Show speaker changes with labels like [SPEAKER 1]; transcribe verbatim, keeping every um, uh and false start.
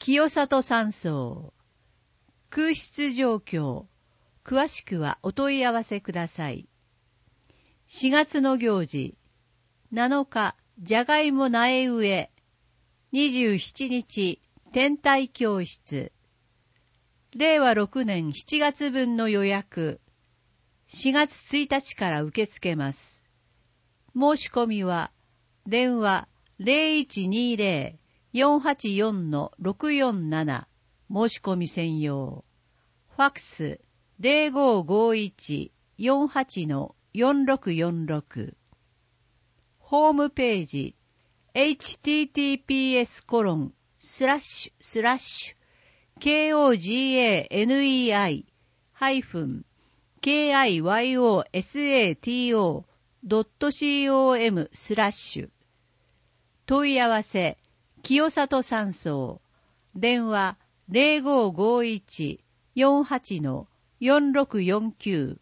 [SPEAKER 1] 清里山荘。空室状況。詳しくはお問い合わせください。しがつの行事。なのか、じゃがいも苗植え。にじゅうしちにち、天体教室。れいわろくねんしちがつぶんの予約。しがつついたちから受け付けます。申し込みは、電話 ゼロいちにゼロ よんはちよん ろくよんなな 申し込み専用。ファックス ゼロごごいち よんはち よんろくよんろく。ホームページ エイチティーティーピーエスコロンスラッシュスラッシュ ケーオージーエーエヌイーアイ ハイフン ケーアイワイオーエスエーティーオー ドット コム スラッシュ。問い合わせ清里山荘。電話 ゼロごごいち よんはち よんろくよんきゅう